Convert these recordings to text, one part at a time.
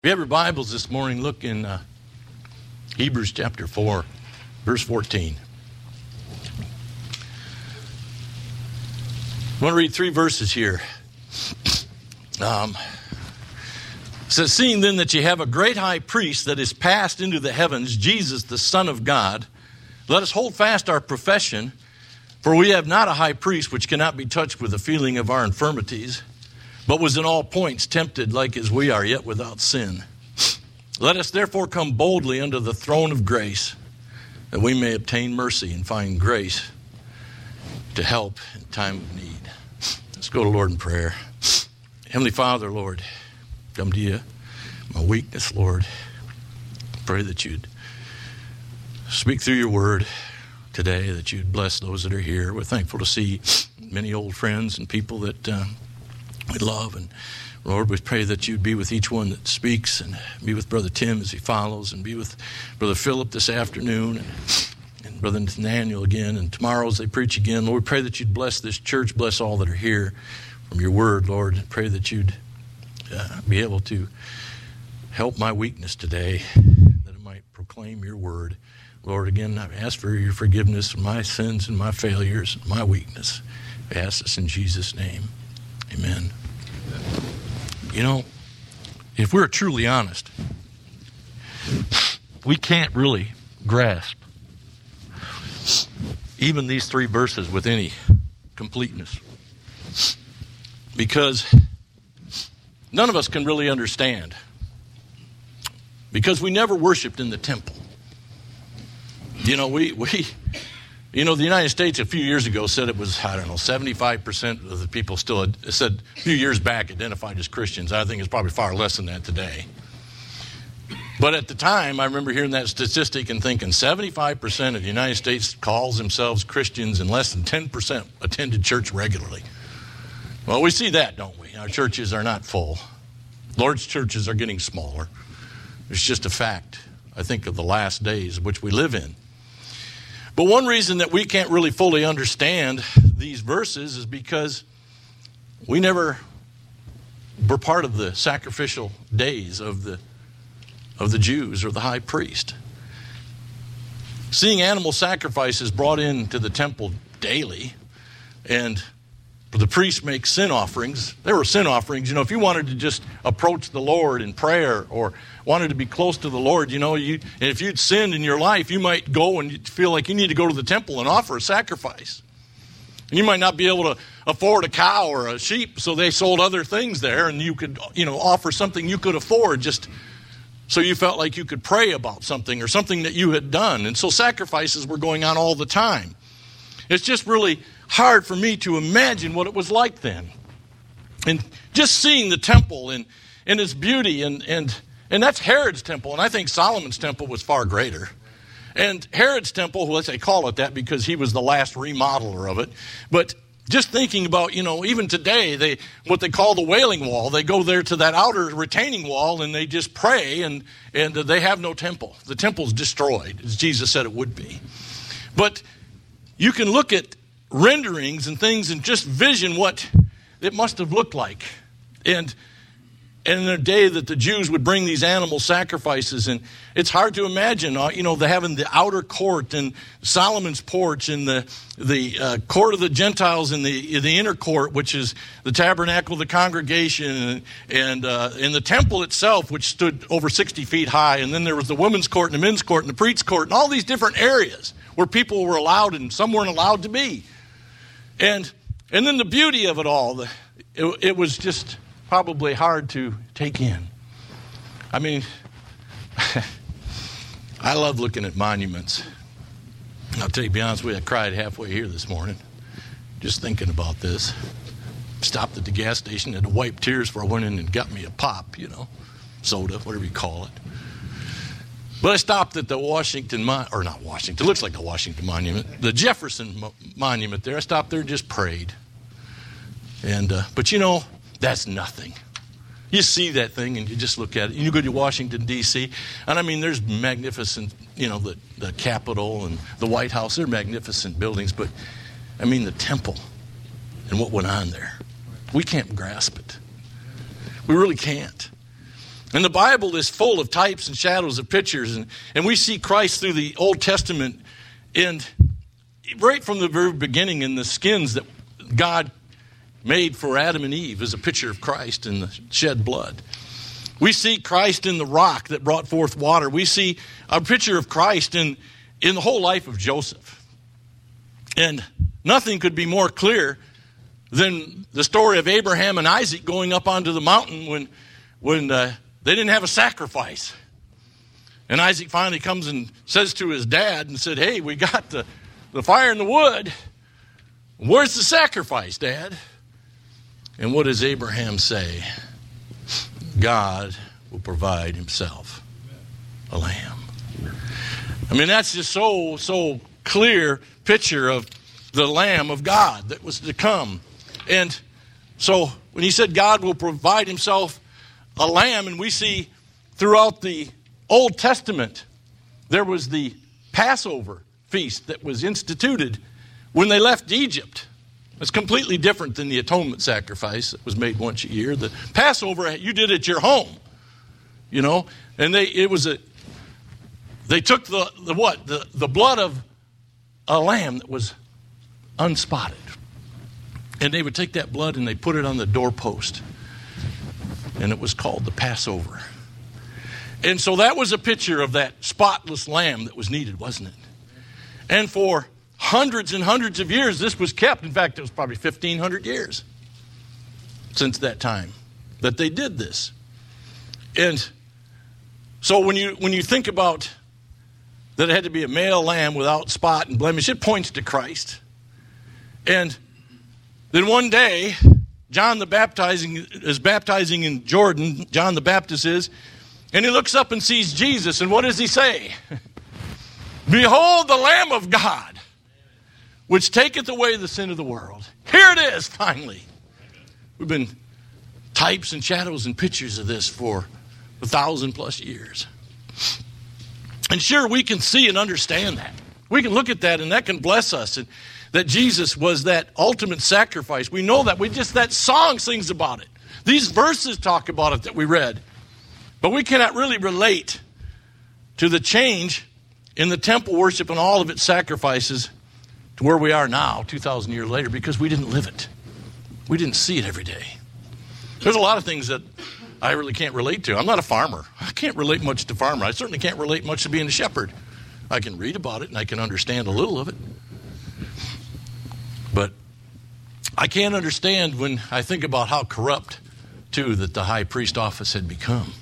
If you have your Bibles this morning, look in Hebrews chapter 4, verse 14. I want to read three verses here. It says, "Seeing then that ye have a great high priest that is passed into the heavens, Jesus the Son of God, let us hold fast our profession, for we have not a high priest which cannot be touched with the feeling of our infirmities, but was in all points tempted like as we are, yet without sin. Let us therefore come boldly unto the throne of grace, that we may obtain mercy and find grace to help in time of need." Let's go to Lord in prayer. Heavenly Father, Lord, come to you. My weakness, Lord, pray that you'd speak through your word today, that you'd bless those that are here. We're thankful to see many old friends and people that we love. And Lord, we pray that you'd be with each one that speaks, and be with Brother Tim as he follows, and be with Brother Philip this afternoon, and Brother Nathaniel again, and tomorrow as they preach again. Lord, we pray that you'd bless this church, bless all that are here from your word, Lord. And pray that you'd be able to help my weakness today, that I might proclaim your word. Lord, again, I ask for your forgiveness of my sins and my failures, and my weakness. I ask this in Jesus' name. Amen. You know, if we're truly honest, we can't really grasp even these three verses with any completeness, because none of us can really understand, because we never worshiped in the temple. You know, the United States a few years ago said it was, 75% of the people still said a few years back identified as Christians. I think it's probably far less than that today. But at the time, I remember hearing that statistic and thinking 75% of the United States calls themselves Christians, and less than 10% attended church regularly. Well, we see that, don't we? Our churches are not full. Lord's churches are getting smaller. It's just a fact, I think, of the last days which we live in. But one reason that we can't really fully understand these verses is because we never were part of the sacrificial days of the Jews or the high priest. Seeing animal sacrifices brought into the temple daily, and the priests make sin offerings. There were sin offerings. You know, if you wanted to just approach the Lord in prayer, or wanted to be close to the Lord, if you'd sinned in your life, you might go and feel like you need to go to the temple and offer a sacrifice. And you might not be able to afford a cow or a sheep, so they sold other things there, and you could, offer something you could afford, just so you felt like you could pray about something or something that you had done. And so sacrifices were going on all the time. It's just really hard for me to imagine what it was like then. And just seeing the temple and its beauty, and that's Herod's temple, and I think Solomon's temple was far greater. And Herod's temple, well, they call it that because he was the last remodeler of it. But just thinking about, even today, what they call the Wailing Wall, they go there to that outer retaining wall and they just pray, and they have no temple. The temple's destroyed, as Jesus said it would be. But you can look at renderings and things and just vision what it must have looked like. And in the day that the Jews would bring these animal sacrifices, and it's hard to imagine, having the outer court and Solomon's porch, and the court of the Gentiles, and the inner court, which is the tabernacle of the congregation, and the temple itself, which stood over 60 feet high, and then there was the women's court and the men's court and the priest's court, and all these different areas where people were allowed and some weren't allowed to be. And then the beauty of it all, it was just probably hard to take in. I mean, I love looking at monuments. I'll tell you, to be honest with you, I cried halfway here this morning just thinking about this. Stopped at the gas station, had to wipe tears before I went in and got me a pop, soda, whatever you call it. But I stopped at the it looks like the Washington Monument, the Jefferson Monument there. I stopped there and just prayed. And but that's nothing. You see that thing and you just look at it. You go to Washington, D.C., and I mean, there's magnificent, the Capitol and the White House, they're magnificent buildings, but I mean, the temple and what went on there, we can't grasp it. We really can't. And the Bible is full of types and shadows of pictures. And we see Christ through the Old Testament. And right from the very beginning, in the skins that God made for Adam and Eve is a picture of Christ in the shed blood. We see Christ in the rock that brought forth water. We see a picture of Christ in the whole life of Joseph. And nothing could be more clear than the story of Abraham and Isaac going up onto the mountain when they didn't have a sacrifice. And Isaac finally comes and says to his dad and said, hey, we got the fire and the wood. Where's the sacrifice, Dad? And what does Abraham say? God will provide himself a lamb. I mean, that's just so clear picture of the Lamb of God that was to come. And so when he said God will provide himself a lamb, and we see throughout the Old Testament, there was the Passover feast that was instituted when they left Egypt. It's completely different than the atonement sacrifice that was made once a year. The Passover you did at your home, you know, and they took the blood of a lamb that was unspotted, and they would take that blood and they put it on the doorpost, and it was called the Passover. And so that was a picture of that spotless lamb that was needed, wasn't it? And for hundreds and hundreds of years, this was kept. In fact, it was probably 1,500 years since that time that they did this. And so when you think about that it had to be a male lamb without spot and blemish, it points to Christ. And then one day, John the is baptizing in Jordan, John the Baptist is, and he looks up and sees Jesus, and what does he say? Behold the Lamb of God, which taketh away the sin of the world. Here it is, finally. We've been types and shadows and pictures of this for 1,000+ years. And sure, we can see and understand that. We can look at that, and that can bless us. And that Jesus was that ultimate sacrifice. We know that. That song sings about it. These verses talk about it that we read. But we cannot really relate to the change in the temple worship and all of its sacrifices to where we are now, 2,000 years later, because we didn't live it. We didn't see it every day. There's a lot of things that I really can't relate to. I'm not a farmer. I can't relate much to farmer. I certainly can't relate much to being a shepherd. I can read about it and I can understand a little of it. But I can't understand when I think about how corrupt, too, that the high priest office had become.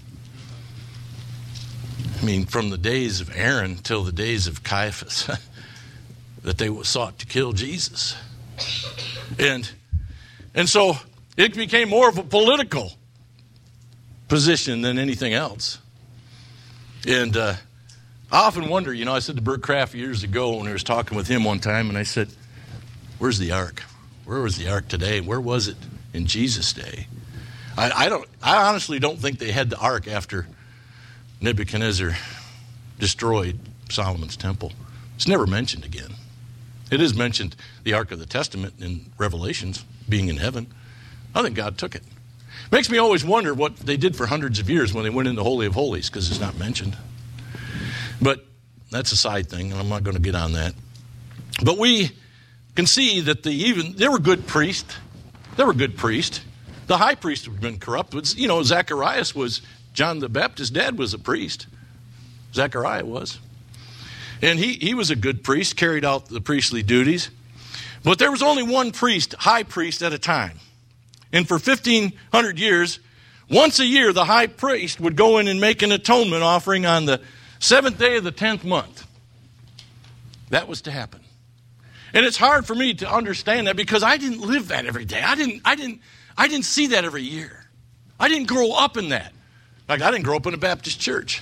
I mean, from the days of Aaron till the days of Caiaphas, that they sought to kill Jesus. And so it became more of a political position than anything else. And I often wonder, I said to Bert Kraft years ago when I was talking with him one time, and I said, where's the ark? Where was the ark today? Where was it in Jesus' day? I honestly don't think they had the ark after Nebuchadnezzar destroyed Solomon's temple. It's never mentioned again. It is mentioned, the Ark of the Testament in Revelations, being in heaven. I think God took it. Makes me always wonder what they did for hundreds of years when they went into Holy of Holies, because it's not mentioned. But that's a side thing, and I'm not going to get on that. But we can see that they were good priests. They were good priests. The high priest had been corrupt. Zacharias was, John the Baptist's dad was a priest. Zechariah was. And he was a good priest, carried out the priestly duties. But there was only one priest, high priest, at a time. And for 1,500 years, once a year, the high priest would go in and make an atonement offering on the 7th day of the 10th month. That was to happen. And it's hard for me to understand that because I didn't live that every day. I didn't see that every year. I didn't grow up in that. Like, I didn't grow up in a Baptist church.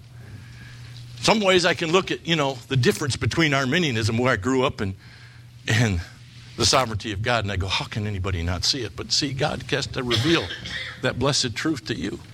Some ways I can look at, the difference between Arminianism, where I grew up, and the sovereignty of God, and I go, how can anybody not see it? But see, God has to reveal that blessed truth to you.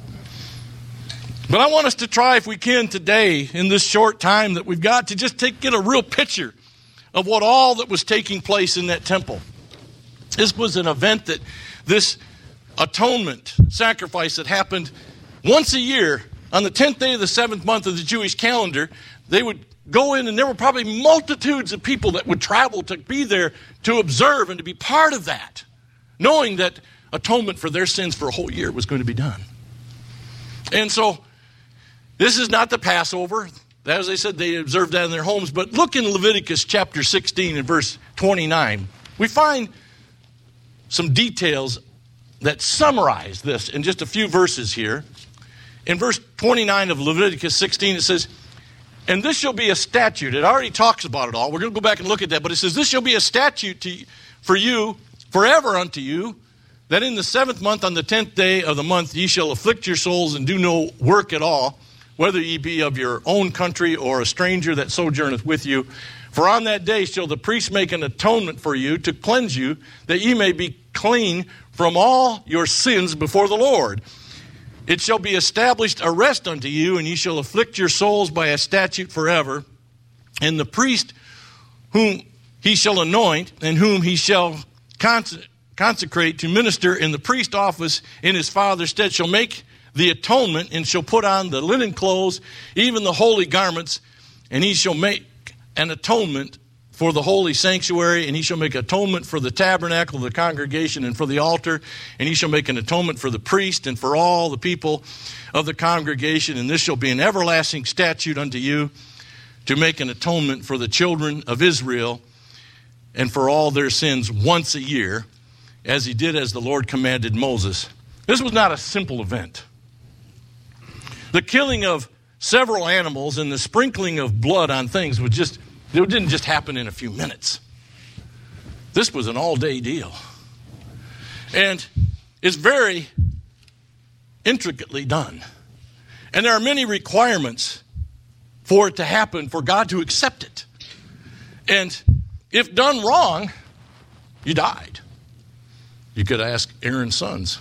But I want us to try, if we can today, in this short time that we've got, to just get a real picture of what all that was taking place in that temple. This was an event that this atonement sacrifice that happened Once a year, on the 10th day of the 7th month of the Jewish calendar, they would go in, and there were probably multitudes of people that would travel to be there to observe and to be part of that, knowing that atonement for their sins for a whole year was going to be done. And so, this is not the Passover. As I said, they observed that in their homes. But look in Leviticus chapter 16 and verse 29. We find some details that summarize this in just a few verses here. In verse 29 of Leviticus 16, it says, and this shall be a statute. It already talks about it all. We're going to go back and look at that. But it says, this shall be a statute for you, forever unto you, that in the 7th month on the 10th day of the month ye shall afflict your souls and do no work at all, whether ye be of your own country or a stranger that sojourneth with you. For on that day shall the priest make an atonement for you to cleanse you, that ye may be clean from all your sins before the Lord. It shall be established a rest unto you, and ye shall afflict your souls by a statute forever. And the priest whom he shall anoint, and whom he shall consecrate to minister in the priest office in his father's stead, shall make the atonement, and shall put on the linen clothes, even the holy garments, and he shall make an atonement for the holy sanctuary, and he shall make atonement for the tabernacle of the congregation and for the altar, and he shall make an atonement for the priest and for all the people of the congregation, and this shall be an everlasting statute unto you, to make an atonement for the children of Israel and for all their sins once a year, as he did as the Lord commanded Moses. This was not a simple event. The killing of several animals and the sprinkling of blood on things it didn't just happen in a few minutes. This was an all-day deal. And it's very intricately done. And there are many requirements for it to happen, for God to accept it. And if done wrong, you died. You could ask Aaron's sons.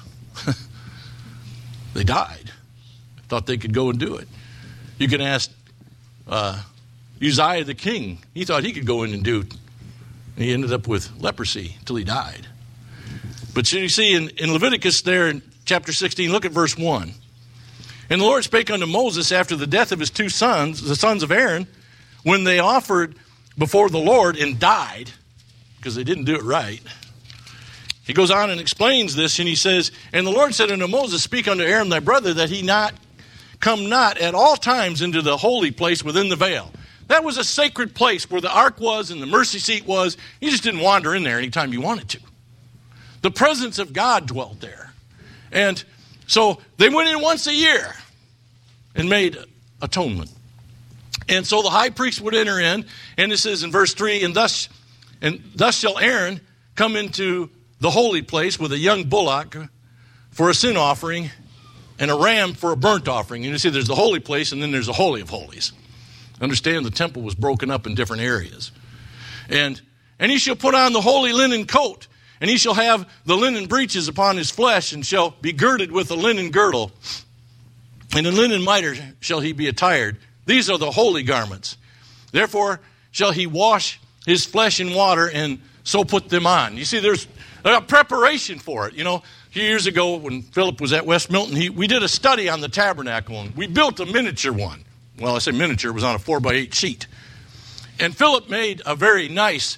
They died. Thought they could go and do it. You can ask Uzziah the king. He thought he could go in and do it. And he ended up with leprosy until he died. But you see in Leviticus there in chapter 16, look at verse 1. And the Lord spake unto Moses after the death of his two sons, the sons of Aaron, when they offered before the Lord and died, because they didn't do it right. He goes on and explains this, and he says, and the Lord said unto Moses, speak unto Aaron thy brother, that he come not at all times into the holy place within the veil. That was a sacred place where the ark was and the mercy seat was. You just didn't wander in there anytime you wanted to. The presence of God dwelt there. And so they went in once a year and made atonement. And so the high priest would enter in, and it says in verse 3, and thus shall Aaron come into the holy place with a young bullock for a sin offering and a ram for a burnt offering. And you see there's the holy place and then there's the Holy of Holies. Understand the temple was broken up in different areas. And he shall put on the holy linen coat, and he shall have the linen breeches upon his flesh, and shall be girded with a linen girdle. And in linen mitre shall he be attired. These are the holy garments. Therefore shall he wash his flesh in water, and so put them on. You see, there's a preparation for it. You know, a few years ago when Philip was at West Milton, we did a study on the tabernacle, and we built a miniature one. Well, I say miniature, it was on a 4x8 sheet. And Philip made a very nice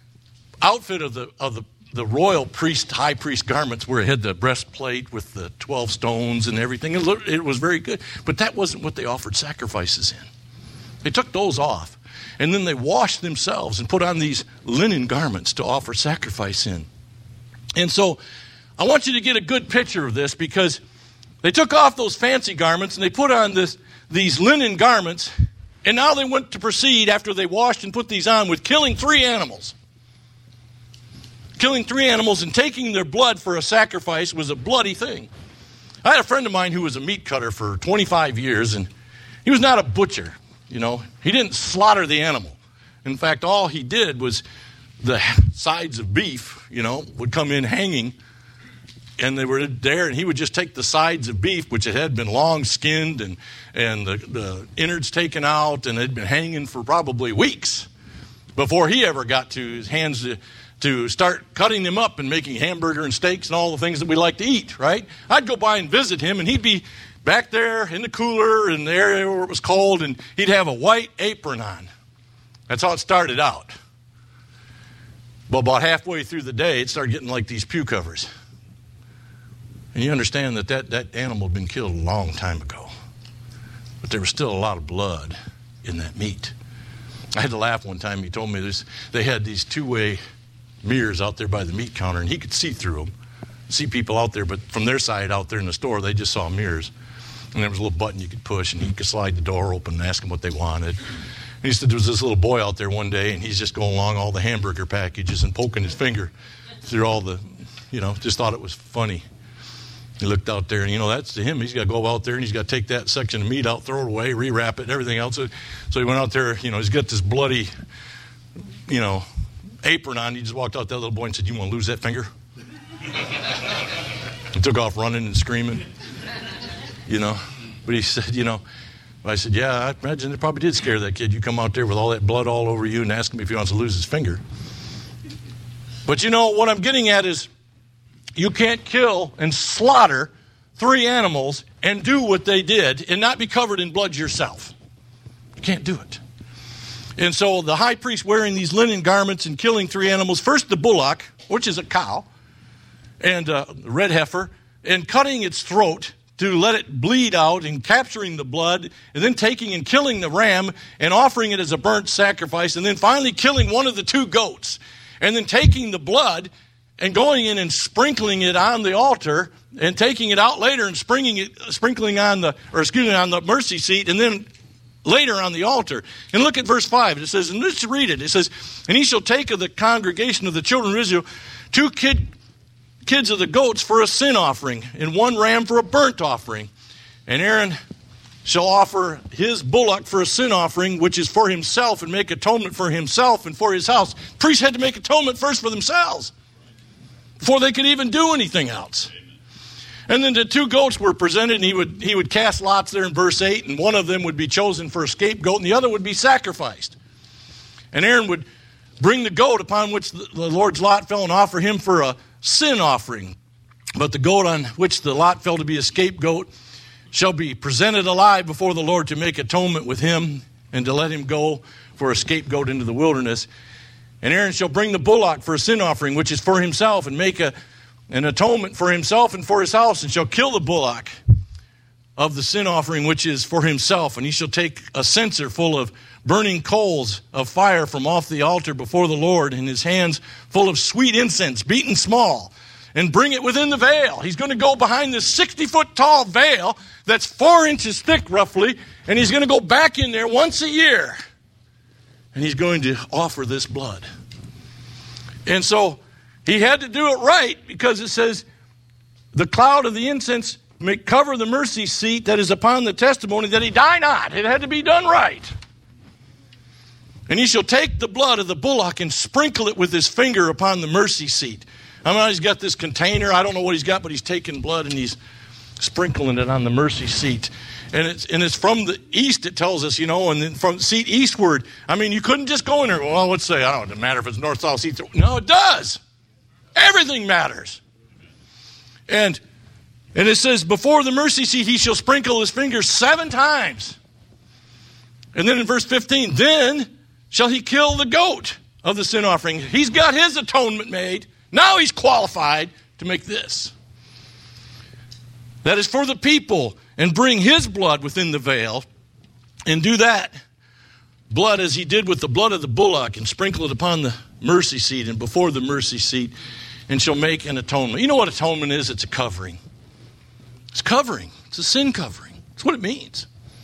outfit of the royal priest, high priest garments, where it had the breastplate with the 12 stones and everything. It was very good. But that wasn't what they offered sacrifices in. They took those off. And then they washed themselves and put on these linen garments to offer sacrifice in. And so I want you to get a good picture of this, because they took off those fancy garments and they put on these linen garments, and now they went to proceed, after they washed and put these on, with killing 3 animals. Killing 3 animals and taking their blood for a sacrifice was a bloody thing. I had a friend of mine who was a meat cutter for 25 years, and he was not a butcher, you know. He didn't slaughter the animal. In fact, all he did was the sides of beef, you know, would come in hanging, and they were there, and he would just take the sides of beef, which had been long skinned and the innards taken out, and it had been hanging for probably weeks before he ever got to his hands to start cutting them up and making hamburger and steaks and all the things that we like to eat, right? I'd go by and visit him, and he'd be back there in the cooler in the area where it was cold, and he'd have a white apron on. That's how it started out. But about halfway through the day, it started getting like these pew covers. And you understand that animal had been killed a long time ago. But there was still a lot of blood in that meat. I had to laugh one time. He told me this. They had these two-way mirrors out there by the meat counter, and he could see through them, see people out there. But from their side out there in the store, they just saw mirrors. And there was a little button you could push, and he could slide the door open and ask them what they wanted. And he said there was this little boy out there one day, and he's just going along all the hamburger packages and poking his finger through all the, just thought it was funny. He looked out there, and, that's to him. He's got to go out there, and he's got to take that section of meat out, throw it away, rewrap it, and everything else. So he went out there, he's got this bloody, apron on. He just walked out to that little boy and said, "You want to lose that finger?" He took off running and screaming, But he said, I said, "Yeah, I imagine it probably did scare that kid. You come out there with all that blood all over you and ask him if he wants to lose his finger." But what I'm getting at is, you can't kill and slaughter 3 animals and do what they did and not be covered in blood yourself. You can't do it. And so the high priest wearing these linen garments and killing 3 animals, first the bullock, which is a cow, and the red heifer, and cutting its throat to let it bleed out and capturing the blood, and then taking and killing the ram and offering it as a burnt sacrifice, and then finally killing one of the 2 goats, and then taking the blood and going in and sprinkling it on the altar, and taking it out later and sprinkling on the mercy seat, and then later on the altar. And look at verse 5. It says, and let's read it. It says, "And he shall take of the congregation of the children of Israel 2 kids of the goats for a sin offering, and 1 ram for a burnt offering. And Aaron shall offer his bullock for a sin offering, which is for himself, and make atonement for himself and for his house." Priests had to make atonement first for themselves before they could even do anything else. And then the 2 goats were presented, and he would cast lots there in verse 8, and one of them would be chosen for a scapegoat, and the other would be sacrificed. And Aaron would bring the goat upon which the Lord's lot fell and offer him for a sin offering. But the goat on which the lot fell to be a scapegoat shall be presented alive before the Lord to make atonement with him, and to let him go for a scapegoat into the wilderness. And Aaron shall bring the bullock for a sin offering, which is for himself, and make an atonement for himself and for his house, and shall kill the bullock of the sin offering, which is for himself. And he shall take a censer full of burning coals of fire from off the altar before the Lord, in his hands full of sweet incense, beaten small, and bring it within the veil. He's going to go behind this 60-foot tall veil that's 4 inches thick roughly, and he's going to go back in there once a year. And he's going to offer this blood. And so he had to do it right, because it says, "The cloud of the incense may cover the mercy seat that is upon the testimony, that he die not." It had to be done right. "And he shall take the blood of the bullock and sprinkle it with his finger upon the mercy seat." I mean, he's got this container. I don't know what he's got, but he's taking blood and he's sprinkling it on the mercy seat. And it's from the east, it tells us, and then from the seat eastward. I mean, you couldn't just go in there, well, let's say, I don't know, it doesn't matter if it's north, south, east. No, it does. Everything matters. And it says, before the mercy seat, he shall sprinkle his fingers 7 times. And then in verse 15, then shall he kill the goat of the sin offering. He's got his atonement made. Now he's qualified to make this. That is for the people, and bring his blood within the veil, and do that blood as he did with the blood of the bullock, and sprinkle it upon the mercy seat and before the mercy seat, and shall make an atonement. You know what atonement is? It's a covering. It's covering. It's a sin covering. That's what it means.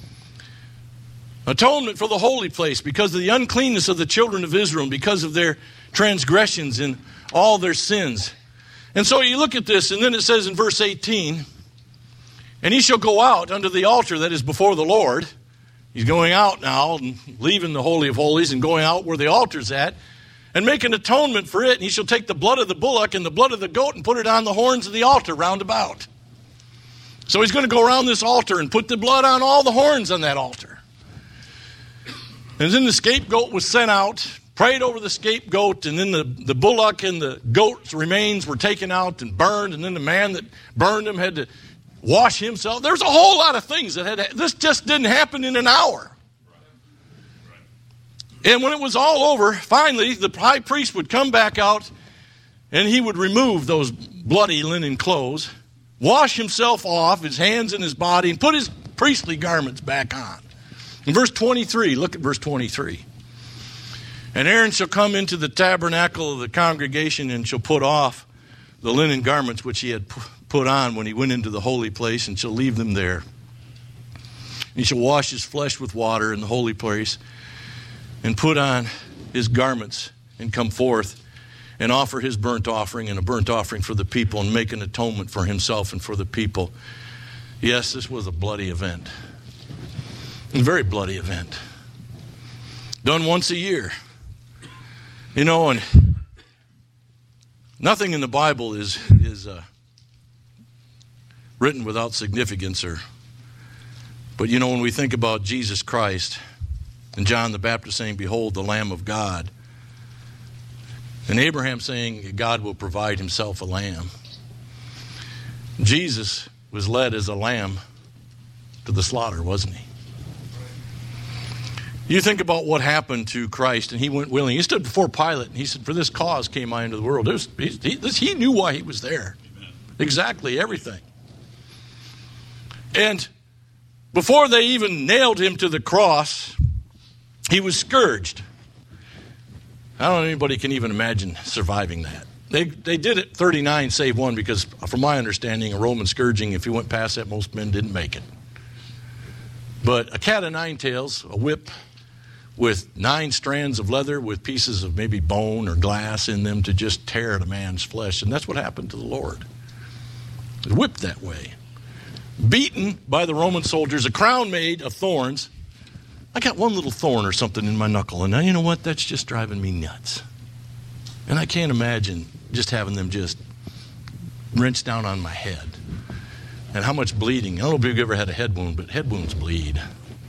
Atonement for the holy place, because of the uncleanness of the children of Israel, and because of their transgressions and all their sins. And so you look at this, and then it says in verse 18, "And he shall go out unto the altar that is before the Lord." He's going out now and leaving the Holy of Holies and going out where the altar's at, and make an atonement for it. And he shall take the blood of the bullock and the blood of the goat and put it on the horns of the altar round about. So he's going to go around this altar and put the blood on all the horns on that altar. And then the scapegoat was sent out, prayed over the scapegoat, and then the bullock and the goat's remains were taken out and burned. And then the man that burned them had to wash himself. There's a whole lot of things that this just didn't happen in an hour. And when it was all over, finally, the high priest would come back out and he would remove those bloody linen clothes, wash himself off, his hands and his body, and put his priestly garments back on. In verse 23, look at verse 23. And Aaron shall come into the tabernacle of the congregation and shall put off the linen garments which he had put on when he went into the holy place, and shall leave them there. He shall wash his flesh with water in the holy place, and put on his garments, and come forth, and offer his burnt offering and a burnt offering for the people, and make an atonement for himself and for the people. Yes, this was a bloody event. A very bloody event. Done once a year. You know, and nothing in the Bible is written without significance. But you know, when we think about Jesus Christ and John the Baptist saying, "Behold, the Lamb of God," and Abraham saying, "God will provide himself a lamb," Jesus was led as a lamb to the slaughter, wasn't he? You think about what happened to Christ, and he went willingly. He stood before Pilate, and he said, "For this cause came I into the world." He knew why he was there. Amen. Exactly everything. And before they even nailed him to the cross, he was scourged. I don't know if anybody can even imagine surviving that. They did it 39 save one, because from my understanding, a Roman scourging, if you went past that, most men didn't make it. But a cat of nine tails, a whip with 9 strands of leather with pieces of maybe bone or glass in them to just tear at a man's flesh. And that's what happened to the Lord. Whipped that way. Beaten by the Roman soldiers, a crown made of thorns. I got one little thorn or something in my knuckle, and now you know what? That's just driving me nuts. And I can't imagine just having them just wrench down on my head. And how much bleeding. I don't know if you've ever had a head wound, but head wounds bleed.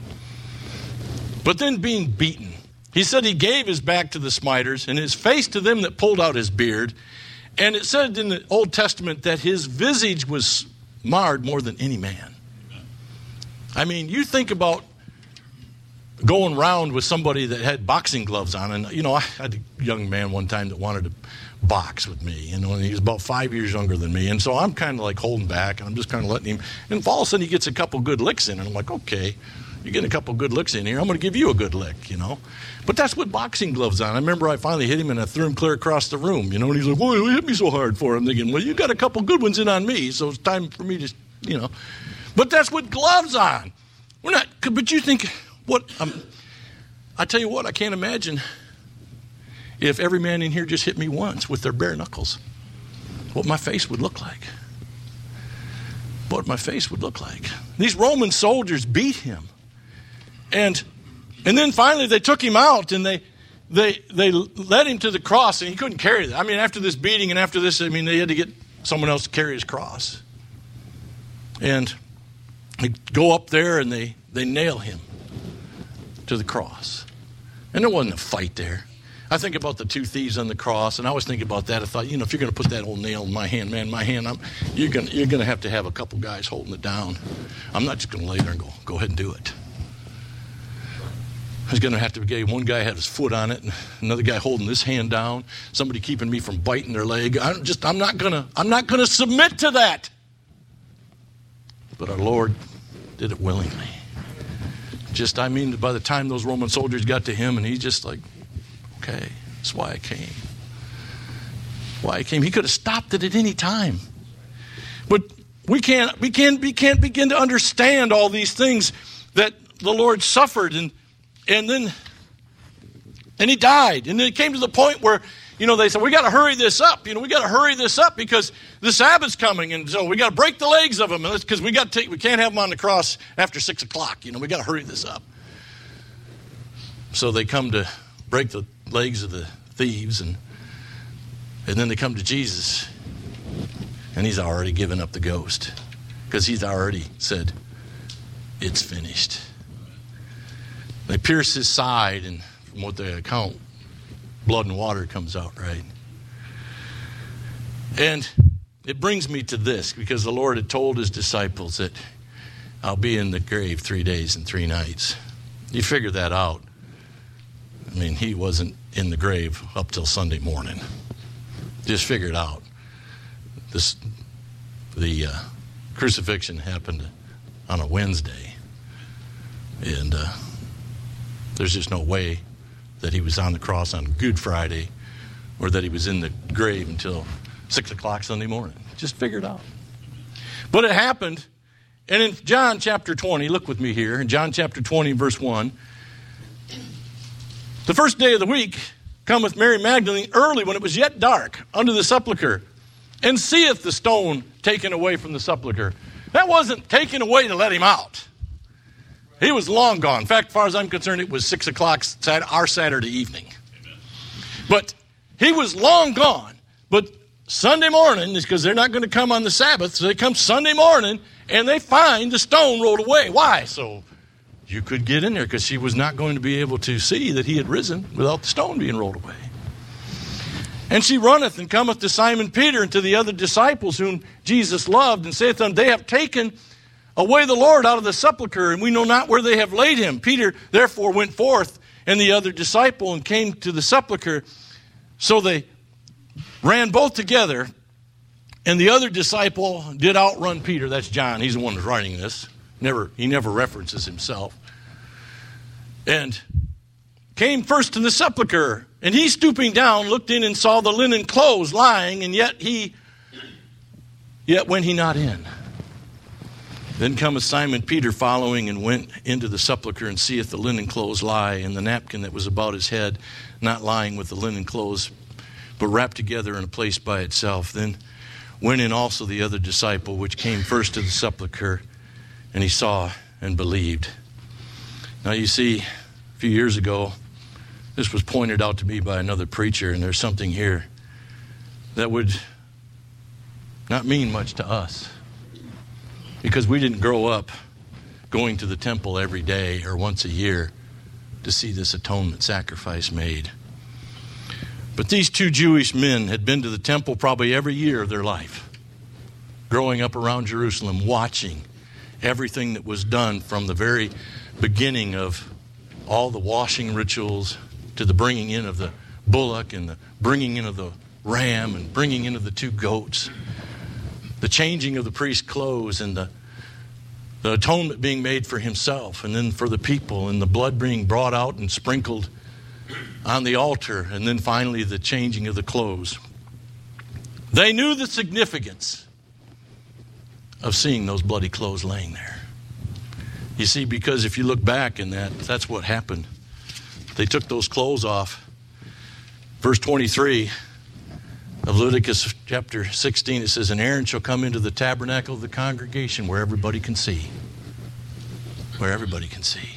But then being beaten. He said he gave his back to the smiters and his face to them that pulled out his beard. And it said in the Old Testament that his visage was marred more than any man. I mean, you think about going around with somebody that had boxing gloves on. And, you know, I had a young man one time that wanted to box with me. You know, and he was about 5 years younger than me. And so I'm kind of like holding back, and I'm just kind of letting him. And all of a sudden he gets a couple good licks in. And I'm like, okay, you're getting a couple good licks in here. I'm going to give you a good lick, you know. But that's what boxing gloves on. I remember I finally hit him and I threw him clear across the room, you know. And he's like, "Boy, you hit me so hard for?" I'm thinking, well, you got a couple good ones in on me, so it's time for me to, you know. But that's with gloves on. We're not. But you think what? I tell you what, I can't imagine if every man in here just hit me once with their bare knuckles, what my face would look like. What my face would look like. These Roman soldiers beat him. And then finally they took him out, and they led him to the cross, and he couldn't carry that. I mean, after this beating and after this, I mean, they had to get someone else to carry his cross. And they go up there and they nail him to the cross. And there wasn't a fight there. I think about the 2 thieves on the cross, and I was thinking about that. I thought, you know, if you're going to put that old nail in my hand, man, you're going to have a couple guys holding it down. I'm not just going to lay there and go ahead and do it. There's going to have to be one guy had his foot on it, and another guy holding this hand down, somebody keeping me from biting their leg. I'm not going to submit to that. But our Lord did it willingly. By the time those Roman soldiers got to him, and he's just like, okay, that's why I came. Why I came. He could have stopped it at any time. But we can't begin to understand all these things that the Lord suffered, and then he died. And then it came to the point where, you know, they said, we got to hurry this up. You know, we got to hurry this up because the Sabbath's coming, and so we got to break the legs of them, because we can't have them on the cross after 6 o'clock. You know, we got to hurry this up. So they come to break the legs of the thieves, and then they come to Jesus, and he's already given up the ghost, because he's already said, it's finished. They pierce his side, and from what they account, blood and water comes out, right? And it brings me to this, because the Lord had told his disciples that I'll be in the grave 3 days and 3 nights. You figure that out. I mean, he wasn't in the grave up till Sunday morning. Just figure it out. The crucifixion happened on a Wednesday. And there's just no way that he was on the cross on Good Friday or that he was in the grave until 6 o'clock Sunday morning. Just figure it out. But it happened. And in John chapter 20, look with me here, in John chapter 20, verse 1, the first day of the week cometh Mary Magdalene early when it was yet dark unto the sepulchre, and seeth the stone taken away from the sepulchre. That wasn't taken away to let him out. He was long gone. In fact, as far as I'm concerned, it was 6 o'clock our Saturday evening. Amen. But he was long gone. But Sunday morning, because they're not going to come on the Sabbath, so they come Sunday morning, and they find the stone rolled away. Why? So you could get in there, because she was not going to be able to see that he had risen without the stone being rolled away. And she runneth and cometh to Simon Peter and to the other disciples whom Jesus loved, and saith unto them, They have taken away the Lord out of the sepulchre, and we know not where they have laid him. Peter therefore went forth, and the other disciple, and came to the sepulchre. So they ran both together, and the other disciple did outrun Peter. That's John. He's the one who's writing this. He never references himself. And came first to the sepulchre, and he, stooping down, looked in and saw the linen clothes lying, and yet went he not in. Then cometh Simon Peter following, and went into the sepulchre, and seeth the linen clothes lie, and the napkin that was about his head not lying with the linen clothes, but wrapped together in a place by itself. Then went in also the other disciple, which came first to the sepulchre, and he saw and believed. Now you see, a few years ago, this was pointed out to me by another preacher, and there's something here that would not mean much to us, because we didn't grow up going to the temple every day or once a year to see this atonement sacrifice made. But these two Jewish men had been to the temple probably every year of their life, growing up around Jerusalem, watching everything that was done from the very beginning of all the washing rituals to the bringing in of the bullock and the bringing in of the ram and bringing in of the 2 goats, the changing of the priest's clothes, and the atonement being made for himself and then for the people, and the blood being brought out and sprinkled on the altar, and then finally the changing of the clothes. They knew the significance of seeing those bloody clothes laying there. You see, because if you look back in that's what happened. They took those clothes off. Verse 23 of Leviticus chapter 16, it says, And Aaron shall come into the tabernacle of the congregation where everybody can see. Where everybody can see.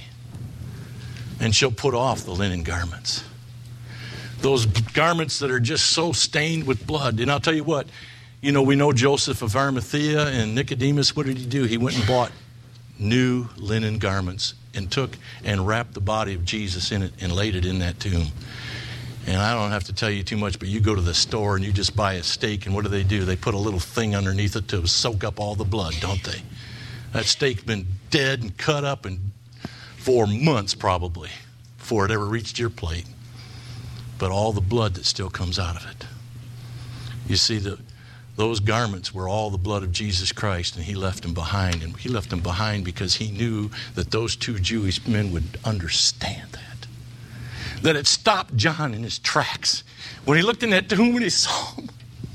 And shall put off the linen garments. Those garments that are just so stained with blood. And I'll tell you what, we know Joseph of Arimathea and Nicodemus. What did he do? He went and bought new linen garments and took and wrapped the body of Jesus in it and laid it in that tomb. And I don't have to tell you too much, but you go to the store and you just buy a steak, and what do? They put a little thing underneath it to soak up all the blood, don't they? That steak's been dead and cut up for months probably before it ever reached your plate. But all the blood that still comes out of it. You see, those garments were all the blood of Jesus Christ, and he left them behind. And he left them behind because he knew that those 2 Jewish men would understand that. That it stopped John in his tracks when he looked in that tomb and he saw him.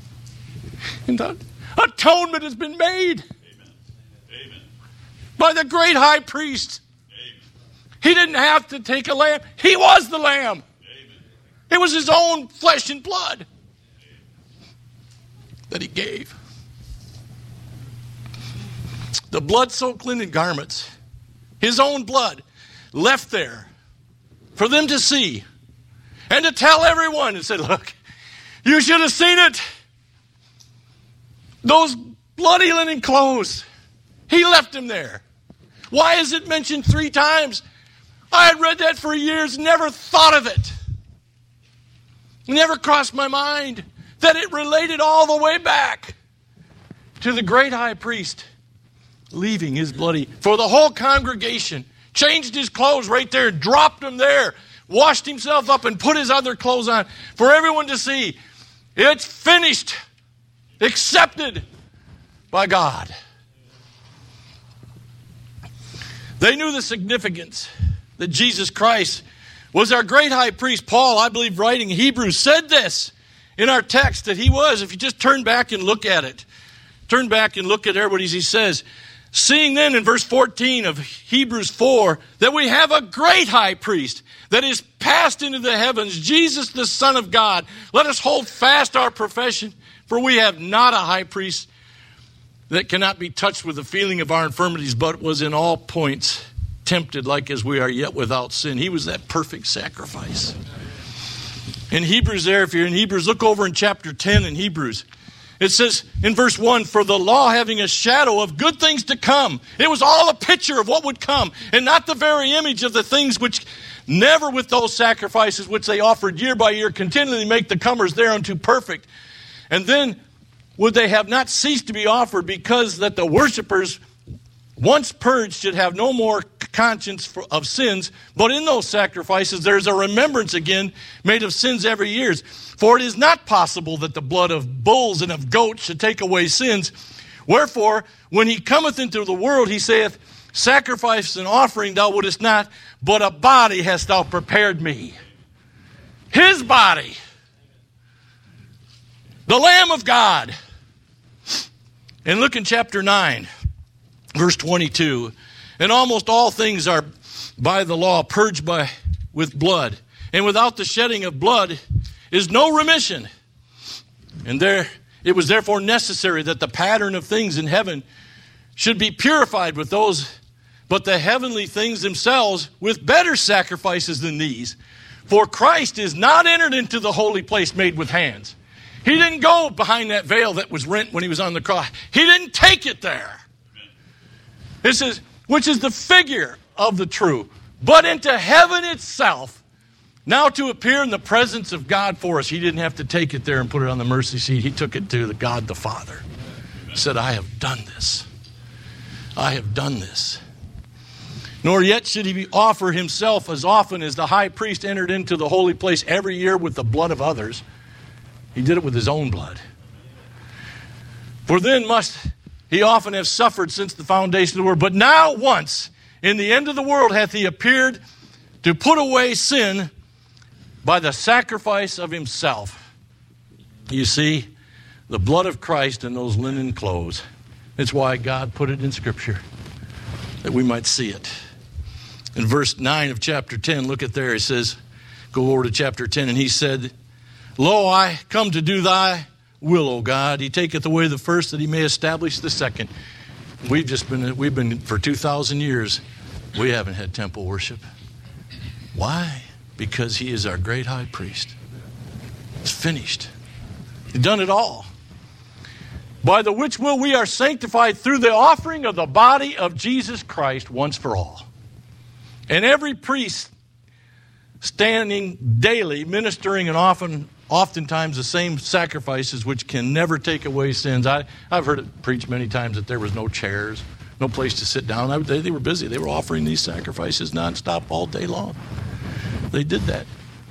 And the atonement has been made. Amen. Amen. By the great high priest. Amen. He didn't have to take a lamb. He was the lamb. Amen. It was his own flesh and blood that he gave. The blood-soaked linen garments, his own blood, left there for them to see and to tell everyone and say, look, you should have seen it. Those bloody linen clothes, he left them there. Why is it mentioned 3 times? I had read that for years, never thought of it. Never crossed my mind that it related all the way back to the great high priest, leaving his bloody, for the whole congregation, changed his clothes right there, dropped them there, washed himself up and put his other clothes on for everyone to see. It's finished, accepted by God. They knew the significance that Jesus Christ was our great high priest. Paul, I believe, writing Hebrews, said this in our text that he was. If you just turn back and look at it, turn back and look at there what he says. Seeing then in verse 14 of Hebrews 4 that we have a great high priest that is passed into the heavens, Jesus the Son of God, let us hold fast our profession, for we have not a high priest that cannot be touched with the feeling of our infirmities, but was in all points tempted like as we are, yet without sin. He was that perfect sacrifice. In Hebrews there, if you're in Hebrews, look over in chapter 10 in Hebrews. It says in verse 1, for the law having a shadow of good things to come. It was all a picture of what would come, and not the very image of the things which never with those sacrifices which they offered year by year continually make the comers thereunto perfect. And then would they have not ceased to be offered, because that the worshipers once purged should have no more conscience of sins, but in those sacrifices there's a remembrance again made of sins every year. For it is not possible that the blood of bulls and of goats should take away sins. Wherefore, when he cometh into the world, he saith, sacrifice and offering thou wouldest not, but a body hast thou prepared me. His body. The Lamb of God. And look in chapter 9, verse 22. And almost all things are by the law purged with blood. And without the shedding of blood is no remission. And it was therefore necessary that the pattern of things in heaven should be purified with those, but the heavenly things themselves with better sacrifices than these. For Christ is not entered into the holy place made with hands. He didn't go behind that veil that was rent when he was on the cross. He didn't take it there. This is, which is the figure of the true, but into heaven itself, now to appear in the presence of God for us. He didn't have to take it there and put it on the mercy seat. He took it to the God the Father. He said, I have done this. I have done this. Nor yet should he offer himself as often as the high priest entered into the holy place every year with the blood of others. He did it with his own blood. For then must he often have suffered since the foundation of the world. But now once, in the end of the world, hath he appeared to put away sin by the sacrifice of himself. You see, the blood of Christ in those linen clothes. It's why God put it in Scripture, that we might see it. In verse 9 of chapter 10, look at there, it says, go over to chapter 10, and he said, Lo, I come to do thy will, O God. He taketh away the first, that he may establish the second. We've been for 2,000 years, we haven't had temple worship. Why? Because he is our great high priest. It's finished. He's done it all. By the which will we are sanctified through the offering of the body of Jesus Christ once for all. And every priest standing daily, ministering and oftentimes the same sacrifices which can never take away sins. I've heard it preached many times that there was no chairs, no place to sit down. They were busy. They were offering these sacrifices nonstop all day long. They did that.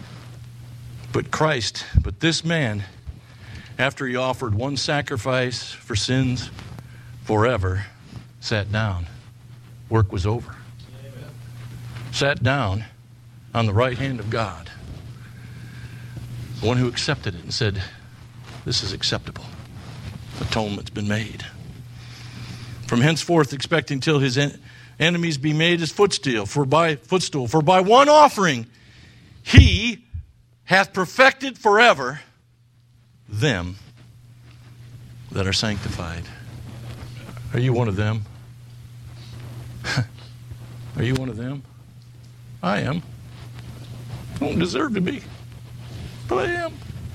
But this man, after he offered one sacrifice for sins forever, sat down. Work was over. Sat down on the right hand of God. The one who accepted it and said, this is acceptable. Atonement's been made. From henceforth expecting till his enemies be made his footstool. For by one offering he hath perfected forever them that are sanctified. Are you one of them? Are you one of them? I am. I don't deserve to be, but I am.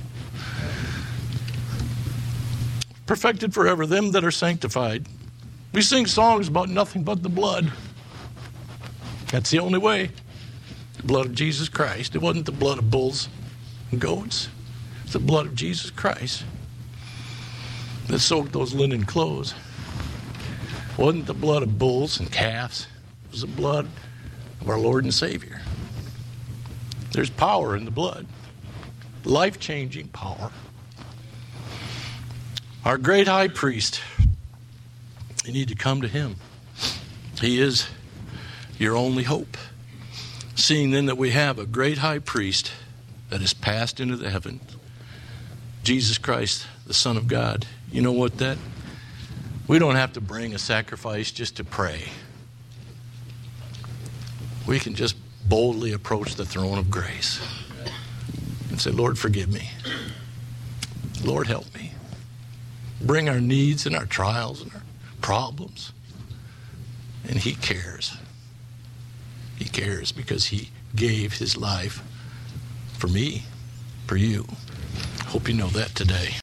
Perfected forever them that are sanctified. We sing songs about nothing but the blood. That's the only way. The blood of Jesus Christ. It wasn't the blood of bulls and goats. It's the blood of Jesus Christ. that soaked those linen clothes wasn't the blood of bulls and calves. It was the blood of our Lord and Savior. There's power in the blood, life-changing power. Our great high priest, you need to come to him. He is your only hope. Seeing then that we have a great high priest that has passed into the heavens, Jesus Christ, the Son of God. You know what that? We don't have to bring a sacrifice just to pray. We can just boldly approach the throne of grace and say, Lord, forgive me. Lord, help me. Bring our needs and our trials and our problems. And he cares. He cares because he gave his life for me, for you. Hope you know that today.